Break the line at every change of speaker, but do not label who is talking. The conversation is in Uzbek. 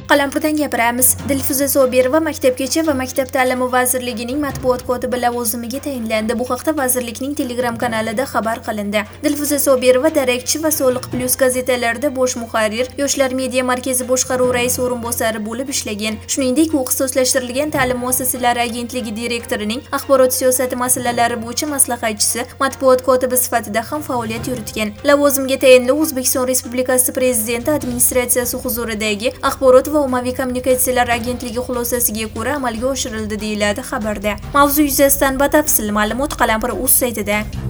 Qalampirdan gapiramiz. Dilfuza Sobirova Maktabgacha va maktab ta'limi vazirligining matbuot kotibi lavozimiga tayinlandi. Bu haqda vazirlikning Telegram kanalida xabar qilindi. Dilfuza Sobirova Darakchi va Soliq Plus gazetalarida bosh muharrir, Yoshlar media markazi boshqaruv raisi o'rinbosari bo'lib ishlagan. Shuningdek, u ixtisoslashtirilgan ta'lim muassasalari agentligi direktorining axborot siyosati masalalari bo'yicha maslahatchisi, matbuot kotibi sifatida ham faoliyat yuritgan. Lavozimga tayinlov O'zbekiston Respublikasi Prezidenti administratsiyasi huzuridagi axborot va ommaviy kommunikatsiyalar agentligi xulosasiga ko'ra amalga oshirildi, deyiladi xabarda. Mavzu yuzasidan batafsil ma'lumot Qalampir.uz saytida.